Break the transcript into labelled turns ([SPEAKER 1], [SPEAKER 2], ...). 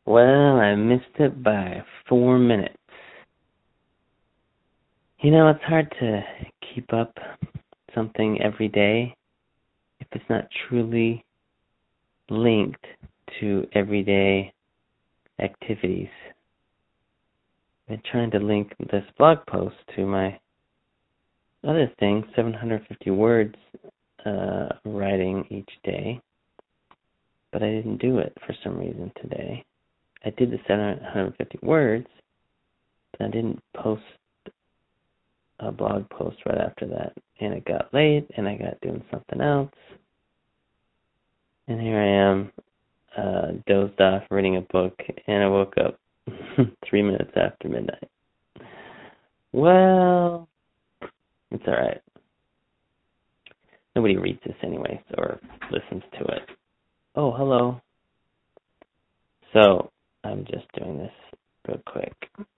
[SPEAKER 1] Well, I missed it by 4 minutes. It's hard to keep up something every day if it's not truly linked to everyday activities. I've been trying to link this blog post to my other thing, 750 words writing each day, but I didn't do it for some reason today. I did the 750 words, but I didn't post a blog post right after that, and it got late, and I got doing something else, and here I am, dozed off reading a book, and I woke up 3 minutes after midnight. Well, it's alright. Nobody reads this anyway, or listens to it. Oh, hello. So, I'm just doing this real quick.